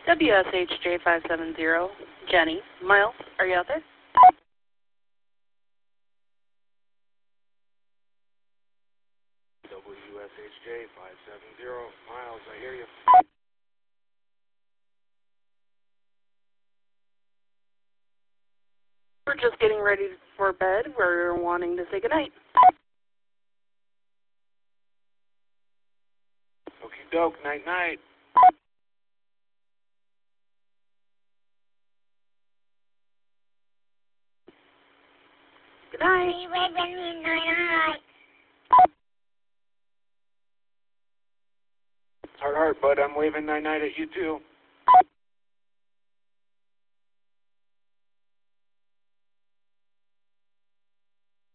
WSHJ 570, Jenny. Miles, are you out there? WSHJ 570, Miles, I hear you. We're just getting ready for bed. We're wanting to say goodnight. Okie doke, night night. Good night. Heart, heart, bud, I'm waving night night at you too.